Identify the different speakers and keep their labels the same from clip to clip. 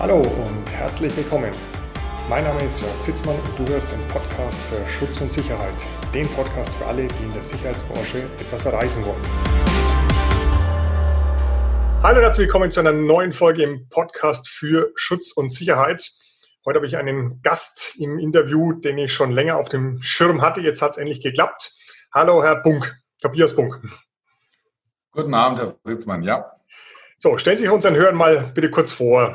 Speaker 1: Hallo und herzlich willkommen. Mein Name ist Jörg Zitzmann und du hörst den Podcast für Schutz und Sicherheit. Den Podcast für alle, die in der Sicherheitsbranche etwas erreichen wollen. Hallo und herzlich willkommen zu einer neuen Folge im Podcast für Schutz und Sicherheit. Heute habe ich einen Gast im Interview, den ich schon länger auf dem Schirm hatte. Jetzt hat es endlich geklappt. Hallo Herr Bunk, Tobias Bunk.
Speaker 2: Guten Abend, Herr Zitzmann, ja.
Speaker 1: So, stellen Sie sich unseren Hörern mal bitte kurz vor.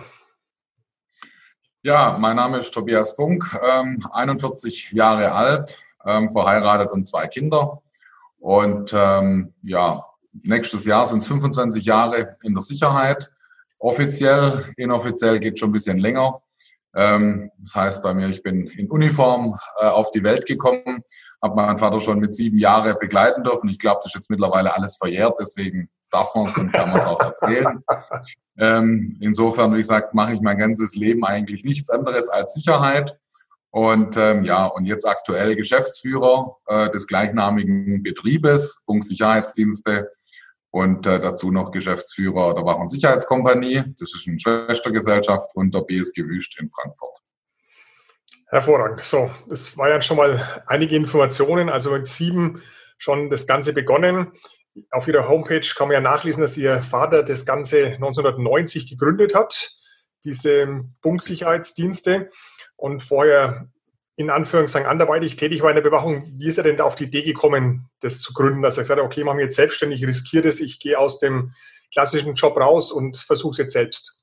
Speaker 2: Ja, mein Name ist Tobias Bunk, 41 Jahre alt, verheiratet und 2 Kinder. Und nächstes Jahr sind es 25 Jahre in der Sicherheit. Offiziell, inoffiziell geht schon ein bisschen länger. Das heißt bei mir, ich bin in Uniform auf die Welt gekommen, habe meinen Vater schon mit 7 Jahren begleiten dürfen. Ich glaube, das ist jetzt mittlerweile alles verjährt, deswegen darf man es und kann man es auch erzählen. Insofern, wie gesagt, mache ich mein ganzes Leben eigentlich nichts anderes als Sicherheit. Und und jetzt aktuell Geschäftsführer des gleichnamigen Betriebes, Bunk Sicherheitsdienste. Und dazu noch Geschäftsführer der Wach- und Sicherheitskompanie. Das ist eine Schwestergesellschaft und der BSG Wüst in Frankfurt.
Speaker 1: Hervorragend. So, das war ja schon mal einige Informationen. Also mit 7 schon das Ganze begonnen. Auf Ihrer Homepage kann man ja nachlesen, dass Ihr Vater das Ganze 1990 gegründet hat, diese Bunk Sicherheitsdienste. Und vorher in Anführungszeichen anderweitig tätig war in der Bewachung. Wie ist er denn da auf die Idee gekommen, das zu gründen? Dass er gesagt hat, okay, ich mache mich jetzt selbstständig, riskiere das, ich gehe aus dem klassischen Job raus und versuche es jetzt selbst.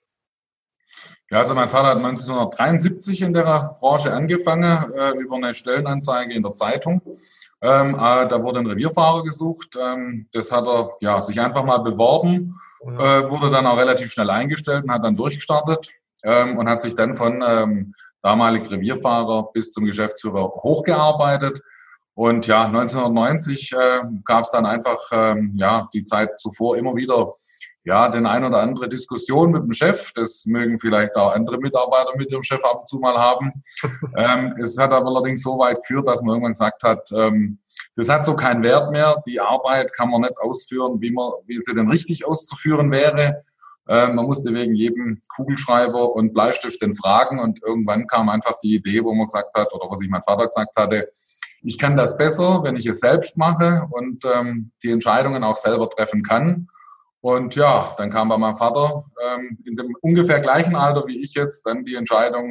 Speaker 2: Ja, also mein Vater hat 1973 in der Branche angefangen, über eine Stellenanzeige in der Zeitung. Da wurde ein Revierfahrer gesucht. Das hat er sich einfach mal beworben, wurde dann auch relativ schnell eingestellt und hat dann durchgestartet und hat sich dann von damalig Revierfahrer bis zum Geschäftsführer hochgearbeitet. Und ja, 1990 gab es dann einfach die Zeit zuvor immer wieder den ein oder andere Diskussion mit dem Chef. Das mögen vielleicht auch andere Mitarbeiter mit dem Chef ab und zu mal haben. Es hat aber allerdings so weit geführt, dass man irgendwann gesagt hat, das hat so keinen Wert mehr. Die Arbeit kann man nicht ausführen, wie sie denn richtig auszuführen wäre. Man musste wegen jedem Kugelschreiber und Bleistift den fragen. Und irgendwann kam einfach die Idee, wo man gesagt hat, oder was ich mein Vater gesagt hatte, ich kann das besser, wenn ich es selbst mache und die Entscheidungen auch selber treffen kann. Und ja, dann kam bei meinem Vater in dem ungefähr gleichen Alter wie ich jetzt dann die Entscheidung,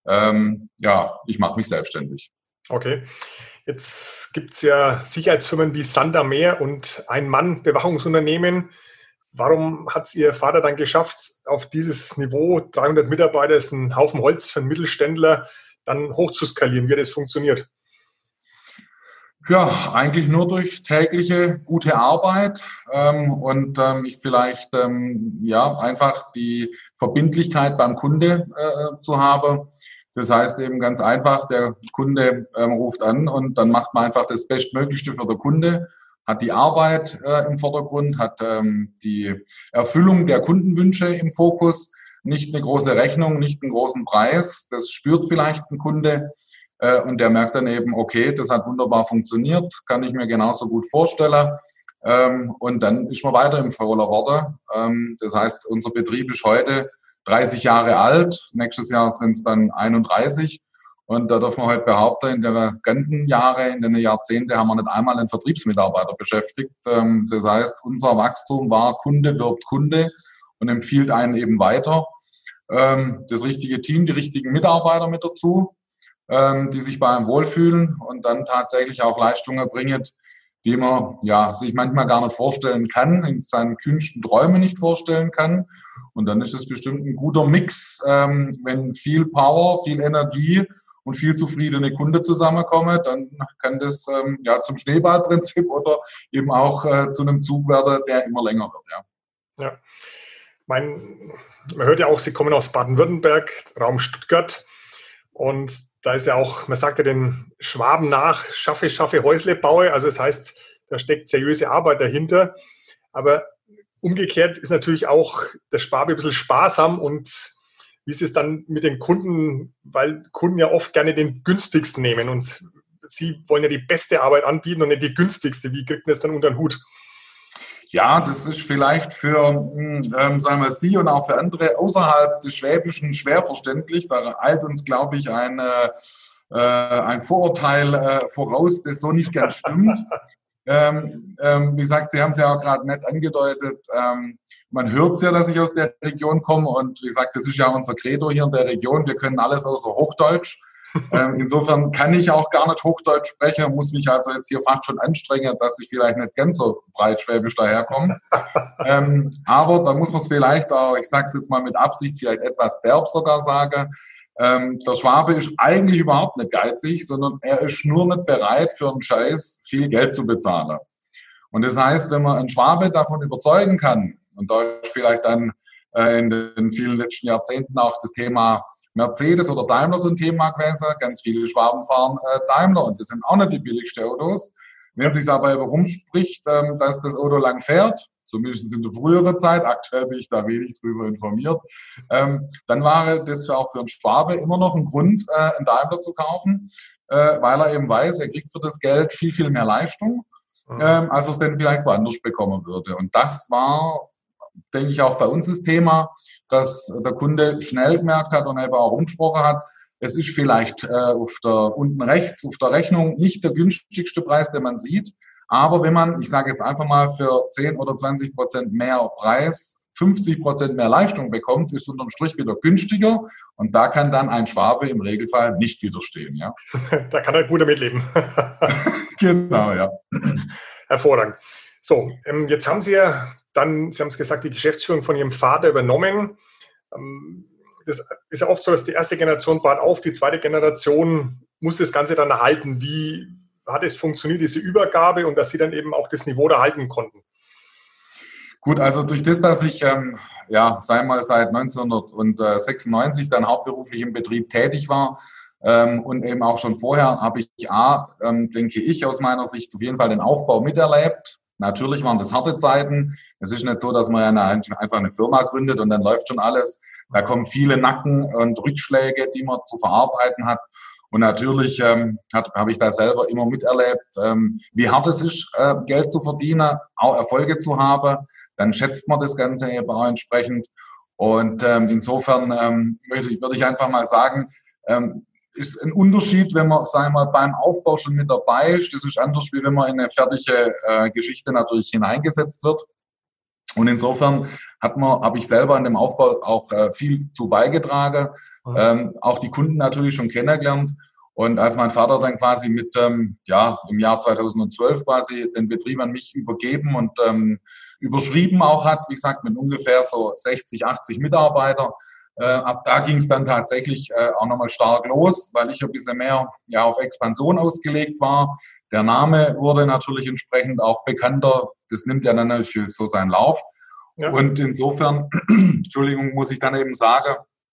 Speaker 2: ich mache mich selbstständig.
Speaker 1: Okay, jetzt gibt es ja Sicherheitsfirmen wie Sandamer und Ein-Mann-Bewachungsunternehmen. Warum hat es Ihr Vater dann geschafft, auf dieses Niveau, 300 Mitarbeiter, ist ein Haufen Holz für einen Mittelständler, dann hochzuskalieren? Wie hat das funktioniert?
Speaker 2: Ja, eigentlich nur durch tägliche gute Arbeit ich vielleicht einfach die Verbindlichkeit beim Kunde zu haben. Das heißt eben ganz einfach, der Kunde ruft an und dann macht man einfach das Bestmöglichste für den Kunde, hat die Arbeit im Vordergrund, hat die Erfüllung der Kundenwünsche im Fokus, nicht eine große Rechnung, nicht einen großen Preis. Das spürt vielleicht ein Kunde. Und der merkt dann eben, okay, das hat wunderbar funktioniert, kann ich mir genauso gut vorstellen. Und dann ist man weiter im fauler Worte. Das heißt, unser Betrieb ist heute 30 Jahre alt. Nächstes Jahr sind es dann 31. Und da darf man heute behaupten, in den ganzen Jahren, in den Jahrzehnten haben wir nicht einmal einen Vertriebsmitarbeiter beschäftigt. Das heißt, unser Wachstum war Kunde wirbt Kunde und empfiehlt einen eben weiter. Das richtige Team, die richtigen Mitarbeiter mit dazu, die sich bei einem wohlfühlen und dann tatsächlich auch Leistungen erbringen, die man sich manchmal gar nicht vorstellen kann, in seinen kühnsten Träumen nicht vorstellen kann. Und dann ist es bestimmt ein guter Mix, wenn viel Power, viel Energie und viel zufriedene Kunden zusammenkommen, dann kann das zum Schneeballprinzip oder eben auch zu einem Zug werden, der immer länger wird.
Speaker 1: Ja. Man hört ja auch, Sie kommen aus Baden-Württemberg, Raum Stuttgart. Und da ist ja auch, man sagt ja den Schwaben nach, schaffe, Häusle baue. Also das heißt, da steckt seriöse Arbeit dahinter. Aber umgekehrt ist natürlich auch der Schwabe ein bisschen sparsam. Und wie ist es dann mit den Kunden? Weil Kunden ja oft gerne den günstigsten nehmen. Und Sie wollen ja die beste Arbeit anbieten und nicht die günstigste. Wie kriegt man das dann unter den Hut?
Speaker 2: Ja, das ist vielleicht für, sagen wir Sie und auch für andere außerhalb des Schwäbischen schwer verständlich. Da eilt uns, glaube ich, ein Vorurteil voraus, das so nicht ganz stimmt. Wie gesagt, Sie haben es ja auch gerade nett angedeutet. Man hört es ja, dass ich aus der Region komme. Und wie gesagt, das ist ja unser Credo hier in der Region. Wir können alles außer Hochdeutsch. Insofern kann ich auch gar nicht Hochdeutsch sprechen, muss mich also jetzt hier fast schon anstrengen, dass ich vielleicht nicht ganz so breit schwäbisch daherkomme. Aber da muss man es vielleicht auch, ich sage es jetzt mal mit Absicht, vielleicht etwas derb sogar sagen. Der Schwabe ist eigentlich überhaupt nicht geizig, sondern er ist nur nicht bereit, für einen Scheiß viel Geld zu bezahlen. Und das heißt, wenn man einen Schwabe davon überzeugen kann, und da ist vielleicht dann in den vielen letzten Jahrzehnten auch das Thema Mercedes oder Daimler so ein Thema gewesen. Ganz viele Schwaben fahren Daimler und das sind auch nicht die billigsten Autos. Wenn sich aber herumspricht, dass das Auto lang fährt, zumindest in der früheren Zeit, aktuell bin ich da wenig drüber informiert, dann war das auch für einen Schwabe immer noch ein Grund, einen Daimler zu kaufen, weil er eben weiß, er kriegt für das Geld viel, viel mehr Leistung, als er es denn vielleicht woanders bekommen würde. Und das war, denke ich, auch bei uns das Thema, dass der Kunde schnell gemerkt hat und eben auch umgesprochen hat, es ist vielleicht unten rechts auf der Rechnung nicht der günstigste Preis, den man sieht, aber wenn man, ich sage jetzt einfach mal, für 10 oder 20% mehr Preis 50% mehr Leistung bekommt, ist unterm Strich wieder günstiger und da kann dann ein Schwabe im Regelfall nicht widerstehen. Ja?
Speaker 1: Da kann er gut damit leben.
Speaker 2: Genau, ja.
Speaker 1: Hervorragend. So, jetzt haben Sie ja dann, Sie haben es gesagt, die Geschäftsführung von Ihrem Vater übernommen. Das ist ja oft so, dass die erste Generation baut auf, die zweite Generation muss das Ganze dann erhalten. Wie hat es funktioniert, diese Übergabe und dass Sie dann eben auch das Niveau erhalten konnten?
Speaker 2: Gut, also durch das, dass ich sagen wir mal seit 1996 dann hauptberuflich im Betrieb tätig war und eben auch schon vorher, habe ich denke ich aus meiner Sicht auf jeden Fall den Aufbau miterlebt. Natürlich waren das harte Zeiten. Es ist nicht so, dass man einfach eine Firma gründet und dann läuft schon alles. Da kommen viele Nacken und Rückschläge, die man zu verarbeiten hat. Und natürlich habe ich da selber immer miterlebt, wie hart es ist, Geld zu verdienen, auch Erfolge zu haben. Dann schätzt man das Ganze eben auch entsprechend. Und insofern würde ich einfach mal sagen, ist ein Unterschied, wenn man, sagen wir mal, beim Aufbau schon mit dabei ist. Das ist anders, wie wenn man in eine fertige Geschichte natürlich hineingesetzt wird. Und insofern habe ich selber an dem Aufbau auch viel zu beigetragen, auch die Kunden natürlich schon kennengelernt. Und als mein Vater dann quasi im Jahr 2012 quasi den Betrieb an mich übergeben und überschrieben auch hat, wie gesagt, mit ungefähr so 60, 80 Mitarbeiter, ab da ging es dann tatsächlich auch nochmal stark los, weil ich ein bisschen mehr auf Expansion ausgelegt war. Der Name wurde natürlich entsprechend auch bekannter. Das nimmt ja dann natürlich so seinen Lauf. Ja. Und insofern, Entschuldigung, muss ich dann eben sagen,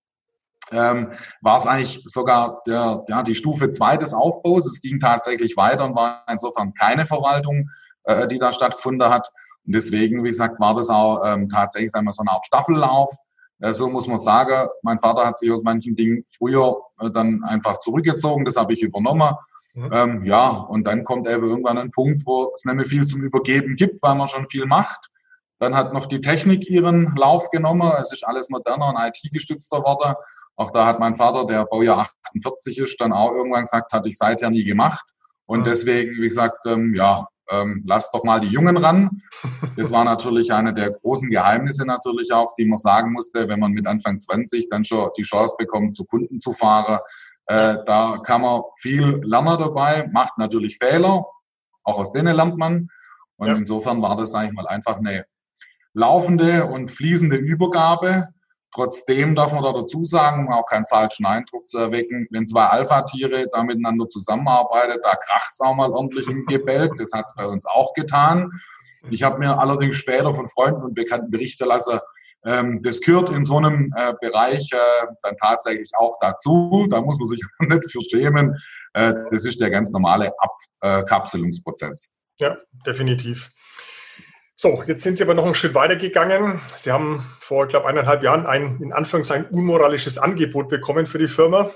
Speaker 2: war es eigentlich sogar die Stufe 2 des Aufbaus. Es ging tatsächlich weiter und war insofern keine Verwaltung, die da stattgefunden hat. Und deswegen, wie gesagt, war das auch tatsächlich, sagen wir, so eine Art Staffellauf. So muss man sagen, mein Vater hat sich aus manchen Dingen früher dann einfach zurückgezogen. Das habe ich übernommen. Und dann kommt eben irgendwann ein Punkt, wo es nicht mehr viel zum Übergeben gibt, weil man schon viel macht. Dann hat noch die Technik ihren Lauf genommen. Es ist alles moderner und IT-gestützter geworden. Auch da hat mein Vater, der Baujahr 48 ist, dann auch irgendwann gesagt, hatte ich seither nie gemacht. Und deswegen, wie gesagt, lasst doch mal die Jungen ran. Das war natürlich eine der großen Geheimnisse natürlich auch, die man sagen musste, wenn man mit Anfang 20 dann schon die Chance bekommt, zu Kunden zu fahren. Da kann man viel lernen dabei, macht natürlich Fehler, auch aus denen lernt man. Und insofern war das, sage ich mal, einfach eine laufende und fließende Übergabe. Trotzdem darf man da dazu sagen, um auch keinen falschen Eindruck zu erwecken, wenn zwei Alpha-Tiere da miteinander zusammenarbeiten, da kracht es auch mal ordentlich im Gebälk. Das hat es bei uns auch getan. Ich habe mir allerdings später von Freunden und Bekannten berichten lassen, das gehört in so einem Bereich dann tatsächlich auch dazu. Da muss man sich nicht für schämen. Das ist der ganz normale Abkapselungsprozess.
Speaker 1: Ja, definitiv. So, jetzt sind Sie aber noch einen Schritt weiter gegangen. Sie haben vor, ich glaube, 1,5 Jahren ein, in Anführungszeichen, unmoralisches Angebot bekommen für die Firma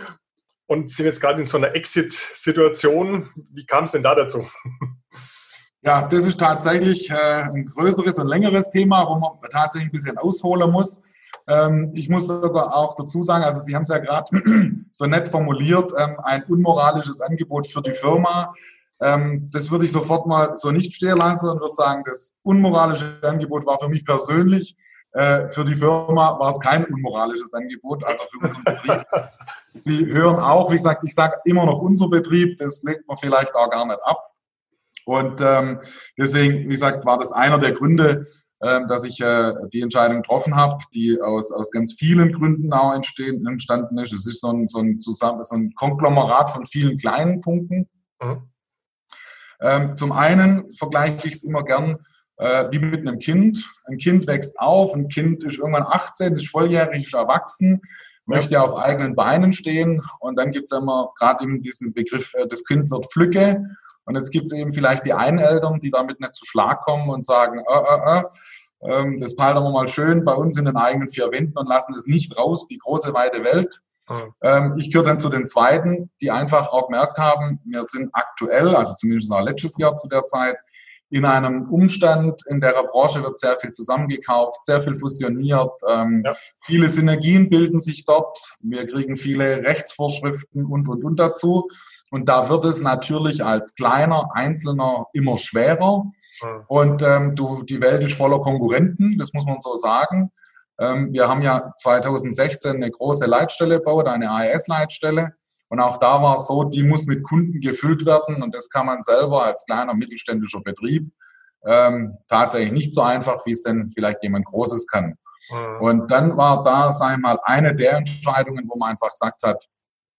Speaker 1: und sind jetzt gerade in so einer Exit-Situation. Wie kam es denn da dazu?
Speaker 2: Ja, das ist tatsächlich ein größeres und längeres Thema, wo man tatsächlich ein bisschen ausholen muss. Ich muss sogar auch dazu sagen, also Sie haben es ja gerade so nett formuliert, ein unmoralisches Angebot für die Firma. Das würde ich sofort mal so nicht stehen lassen und würde sagen, das unmoralische Angebot war für mich persönlich. Für die Firma war es kein unmoralisches Angebot, also für unseren Betrieb. Sie hören auch, wie gesagt, ich sage immer noch unser Betrieb, das legt man vielleicht auch gar nicht ab. Und deswegen, wie gesagt, war das einer der Gründe, dass ich die Entscheidung getroffen habe, die aus ganz vielen Gründen auch entstanden ist. Es ist so ein Konglomerat von vielen kleinen Punkten. Mhm. Zum einen vergleiche ich es immer gern wie mit einem Kind. Ein Kind wächst auf, ein Kind ist irgendwann 18, ist volljährig, ist erwachsen, möchte auf eigenen Beinen stehen. Und dann gibt es immer gerade eben diesen Begriff, das Kind wird Flügge. Und jetzt gibt es eben vielleicht die einen Eltern, die damit nicht zu Schlag kommen und sagen, das behalten wir mal schön bei uns in den eigenen vier Wänden und lassen es nicht raus, die große, weite Welt. Ich gehöre dann zu den Zweiten, die einfach auch gemerkt haben, wir sind aktuell, also zumindest auch letztes Jahr zu der Zeit, in einem Umstand, in der Branche wird sehr viel zusammengekauft, sehr viel fusioniert, viele Synergien bilden sich dort, wir kriegen viele Rechtsvorschriften und dazu. Und da wird es natürlich als kleiner Einzelner immer schwerer. Und die Welt ist voller Konkurrenten, das muss man so sagen. Wir haben ja 2016 eine große Leitstelle gebaut, eine AES-Leitstelle. Und auch da war es so, die muss mit Kunden gefüllt werden. Und das kann man selber als kleiner mittelständischer Betrieb tatsächlich nicht so einfach, wie es denn vielleicht jemand Großes kann. Und dann war da, sagen wir mal, eine der Entscheidungen, wo man einfach gesagt hat,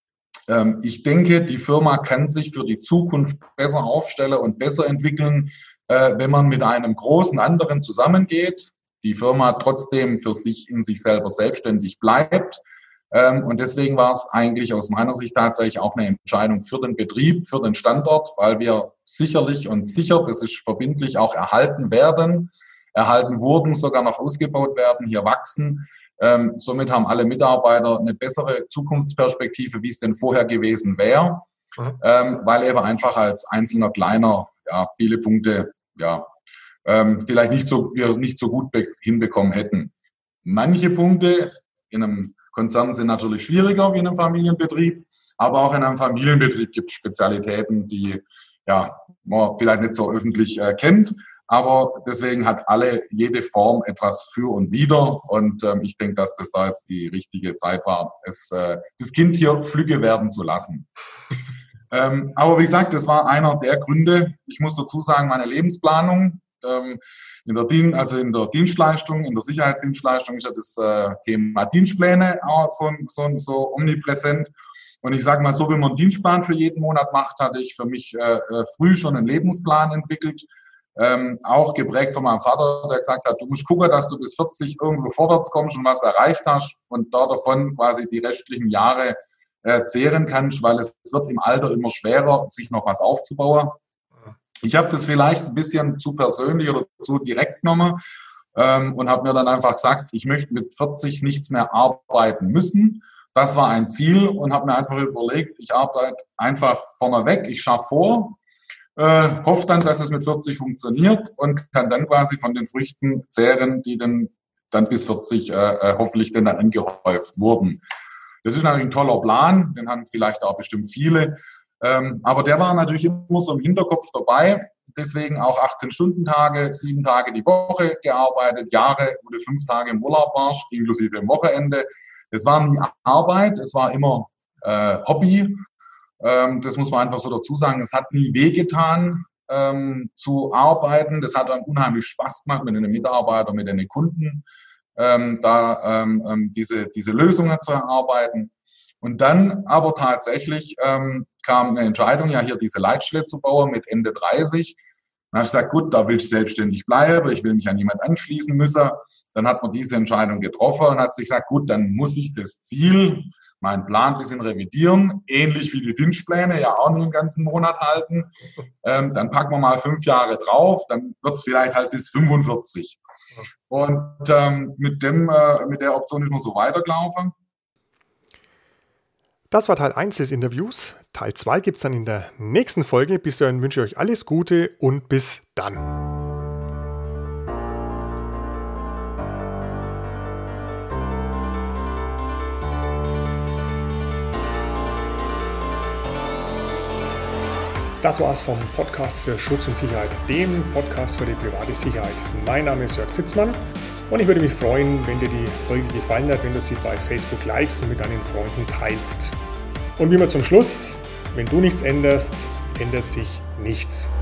Speaker 2: ich denke, die Firma kann sich für die Zukunft besser aufstellen und besser entwickeln, wenn man mit einem großen anderen zusammengeht, die Firma trotzdem für sich in sich selber selbstständig bleibt. Und deswegen war es eigentlich aus meiner Sicht tatsächlich auch eine Entscheidung für den Betrieb, für den Standort, weil wir sicherlich und sicher, das ist verbindlich, auch erhalten wurden, sogar noch ausgebaut werden, hier wachsen. Somit haben alle Mitarbeiter eine bessere Zukunftsperspektive, wie es denn vorher gewesen wäre, weil eben einfach als einzelner Kleiner viele Punkte vielleicht nicht so gut hinbekommen hätten. Manche Punkte in einem Konzern sind natürlich schwieriger wie in einem Familienbetrieb, aber auch in einem Familienbetrieb gibt es Spezialitäten, die man vielleicht nicht so öffentlich kennt. Aber deswegen hat jede Form etwas für und wider. Und ich denke, dass das da jetzt die richtige Zeit war, das Kind hier flügge werden zu lassen. Aber wie gesagt, das war einer der Gründe. Ich muss dazu sagen, meine Lebensplanung in der Dienstleistung, in der Sicherheitsdienstleistung ist ja das Thema Dienstpläne auch so omnipräsent. Und ich sage mal so, wenn man einen Dienstplan für jeden Monat macht, hatte ich für mich früh schon einen Lebensplan entwickelt. Auch geprägt von meinem Vater, der gesagt hat, du musst gucken, dass du bis 40 irgendwo vorwärts kommst und was erreicht hast und da davon quasi die restlichen Jahre zehren kannst, weil es wird im Alter immer schwerer, sich noch was aufzubauen. Ich habe das vielleicht ein bisschen zu persönlich oder zu direkt genommen und habe mir dann einfach gesagt, ich möchte mit 40 nichts mehr arbeiten müssen. Das war ein Ziel und habe mir einfach überlegt, ich arbeite einfach vorneweg, ich schaffe vor, hoffe dann, dass es mit 40 funktioniert und kann dann quasi von den Früchten zehren, die dann bis 40 hoffentlich dann angehäuft wurden. Das ist natürlich ein toller Plan, den haben vielleicht auch bestimmt viele, aber der war natürlich immer so im Hinterkopf dabei. Deswegen auch 18-Stunden-Tage, 7 Tage die Woche gearbeitet, Jahre, wo du 5 Tage im Urlaub warst, inklusive im Wochenende. Es war nie Arbeit, es war immer Hobby. Das muss man einfach so dazu sagen. Es hat nie wehgetan zu arbeiten. Das hat dann unheimlich Spaß gemacht mit den Mitarbeitern, mit den Kunden, diese Lösungen zu erarbeiten. Und dann aber tatsächlich kam eine Entscheidung, ja hier diese Leitstelle zu bauen mit Ende 30. Dann habe ich gesagt, gut, da will ich selbstständig bleiben, ich will mich an niemand anschließen müssen. Dann hat man diese Entscheidung getroffen und hat sich gesagt, gut, dann muss ich das Ziel, meinen Plan ein bisschen revidieren, ähnlich wie die Dienstpläne, ja auch nicht einen ganzen Monat halten. Dann packen wir mal 5 Jahre drauf, dann wird es vielleicht halt bis 45. Und mit der Option ist man so weitergelaufen.
Speaker 1: Das war Teil 1 des Interviews. Teil 2 gibt es dann in der nächsten Folge. Bis dahin wünsche ich euch alles Gute und bis dann. Das war's vom Podcast für Schutz und Sicherheit, dem Podcast für die private Sicherheit. Mein Name ist Jörg Sitzmann und ich würde mich freuen, wenn dir die Folge gefallen hat, wenn du sie bei Facebook likest und mit deinen Freunden teilst. Und wie immer zum Schluss, wenn du nichts änderst, ändert sich nichts.